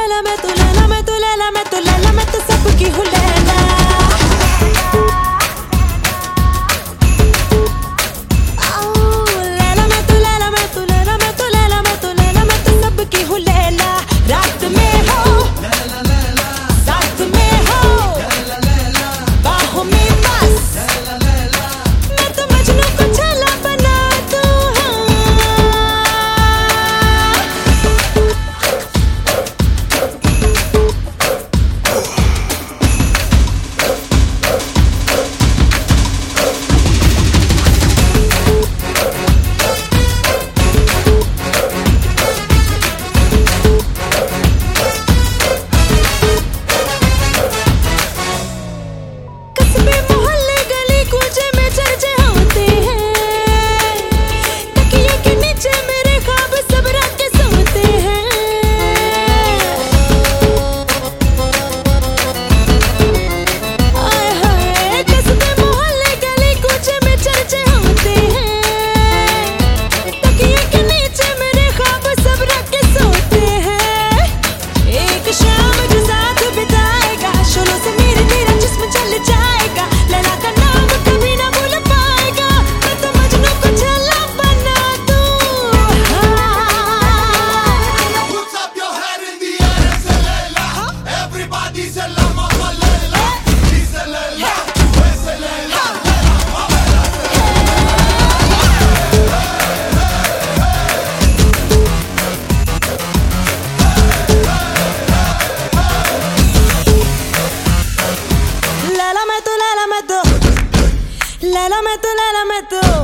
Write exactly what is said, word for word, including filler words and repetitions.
लैला मैं तू लैला मैं तू लैला मैं तू लैला मैं तू सबकी हूँ लैला। लैला मैं तू लैला मैं तू लैला मैं तू लैला मैं तू लैला मैं तू सबकी हूँ लैला। रात में हो साथ में हो बाहों में बस मैं तो मजनू को छला बना दूँ। लैला मैं तू लैला मैं तू